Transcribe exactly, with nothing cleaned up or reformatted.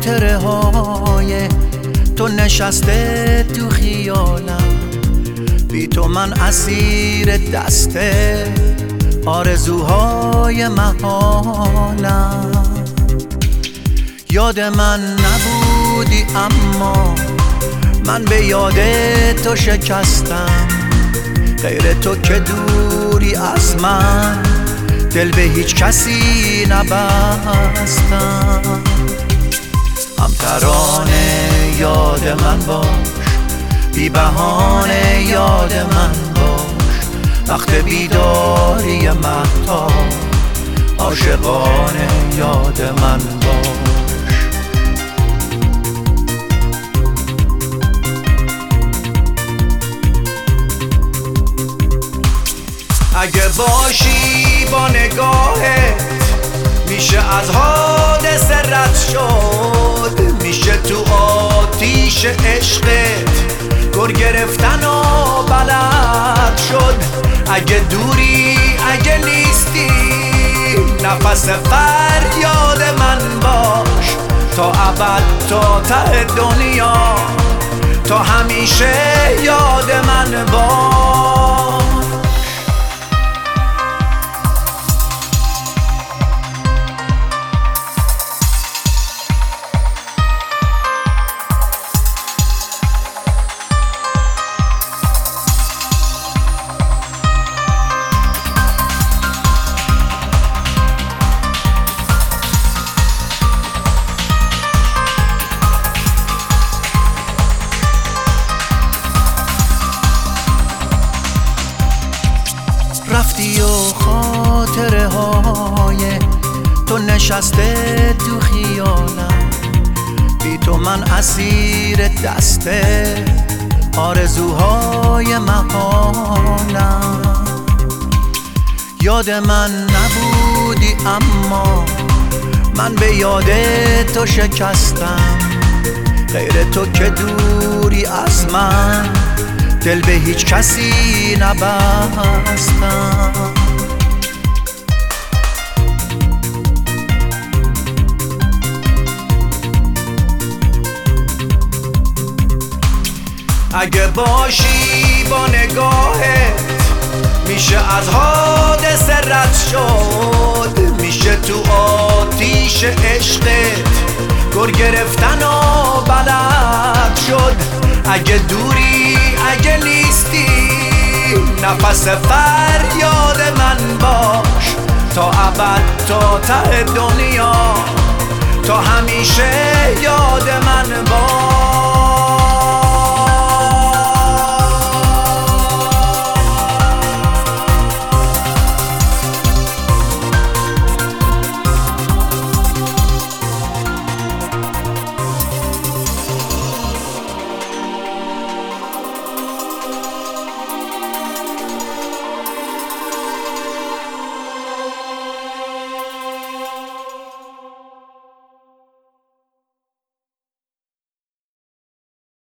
خاطره های تو نشسته تو خیالم، بی تو من اسیر دسته آرزوهای محالم. یاد من نبودی اما من به یاد تو شکستم، غیر تو که دوری از من دل به هیچ کسی نبستم. هم ترانه یاد من باش، بی بهانه یاد من باش، وقت بیداری مهتاب عاشقانه یاد من باش. اگه باشی با نگاهت میشه از حادثه رد شد، میشه تو آتیش عشقت گر گرفتن و بلد شد. اگه دوری اگه نیستی نفس فریاد من باش، تا ابد تا ته دنیا تا همیشه یاد من باش. رفتی و خاطره های تو نشسته تو خیالم، بی تو من اسیر دسته آرزوهای محالم. یاد من نبودی اما من به یاد تو شکستم، غیر تو که دوری از من دل به هیچ کسی نبستم. اگه باشی با نگاهت میشه از حادثه رد شد، میشه تو آتیش عشقت گر گرفتن و بلد شد. اگه دوری اگه نیستی نفس فریاد من باش، تا ابد تا ته دنیا تا همیشه یاد من باش.